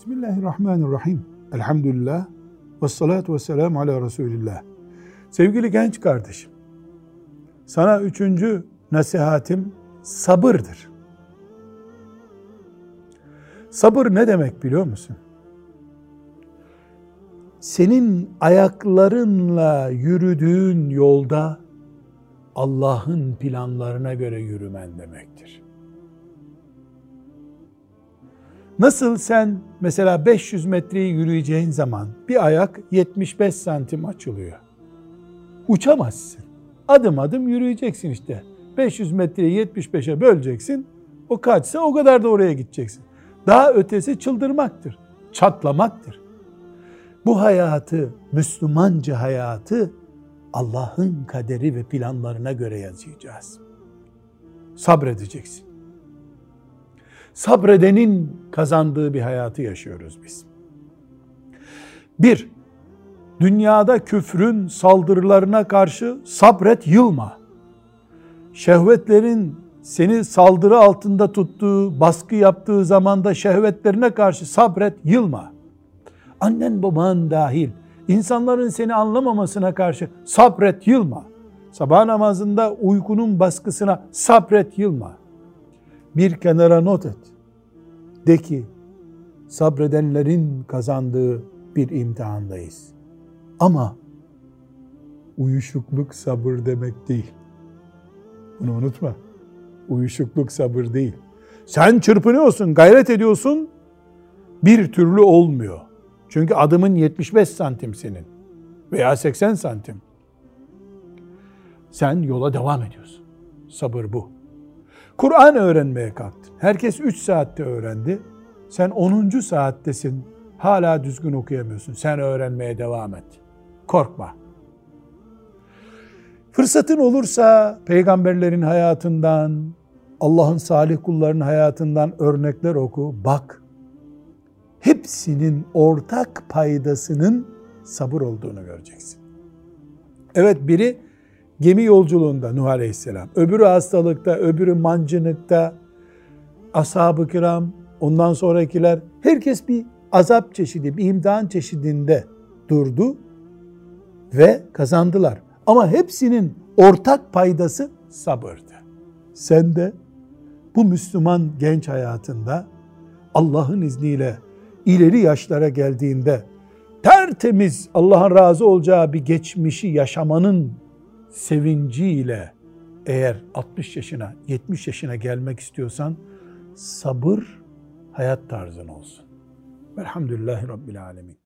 Bismillahirrahmanirrahim. Elhamdülillah. Vessalatu vesselamu ala Resulillah. Sevgili genç kardeşim, sana üçüncü nasihatim sabırdır. Sabır ne demek biliyor musun? Senin ayaklarınla yürüdüğün yolda Allah'ın planlarına göre yürümen demektir. Nasıl sen mesela 500 metreyi yürüyeceğin zaman bir ayak 75 santim açılıyor. Uçamazsın. Adım adım yürüyeceksin işte. 500 metreyi 75'e böleceksin. O kaçsa o kadar da oraya gideceksin. Daha ötesi çıldırmaktır, çatlamaktır. Bu hayatı, Müslümanca hayatı Allah'ın kaderi ve planlarına göre yaşayacağız. Sabredeceksin. Sabredenin kazandığı bir hayatı yaşıyoruz biz. Bir, dünyada küfrün saldırılarına karşı sabret, yılma. Şehvetlerin seni saldırı altında tuttuğu, baskı yaptığı zamanda şehvetlerine karşı sabret, yılma. Annen baban dahil insanların seni anlamamasına karşı sabret, yılma. Sabah namazında uykunun baskısına sabret, yılma. Bir kenara not et. De ki, sabredenlerin kazandığı bir imtihandayız. Ama uyuşukluk sabır demek değil. Bunu unutma. Uyuşukluk sabır değil. Sen çırpınıyorsun, gayret ediyorsun, bir türlü olmuyor. Çünkü adımın 75 santim senin veya 80 santim. Sen yola devam ediyorsun. Sabır bu. Kur'an öğrenmeye kalktın. Herkes 3 saatte öğrendi. Sen 10. saattesin. Hala düzgün okuyamıyorsun. Sen öğrenmeye devam et. Korkma. Fırsatın olursa peygamberlerin hayatından, Allah'ın salih kullarının hayatından örnekler oku, bak. Hepsinin ortak paydasının sabır olduğunu göreceksin. Evet, biri gemi yolculuğunda Nuh Aleyhisselam, öbürü hastalıkta, öbürü mancınıkta, ashab-ı kiram, ondan sonrakiler, herkes bir azap çeşidi, bir imtihan çeşidinde durdu ve kazandılar. Ama hepsinin ortak paydası sabırdı. Sen de bu Müslüman genç hayatında Allah'ın izniyle ileri yaşlara geldiğinde tertemiz, Allah'ın razı olacağı bir geçmişi yaşamanın sevinciyle eğer 60 yaşına, 70 yaşına gelmek istiyorsan sabır hayat tarzın olsun. Velhamdülillahi Rabbil Alemin.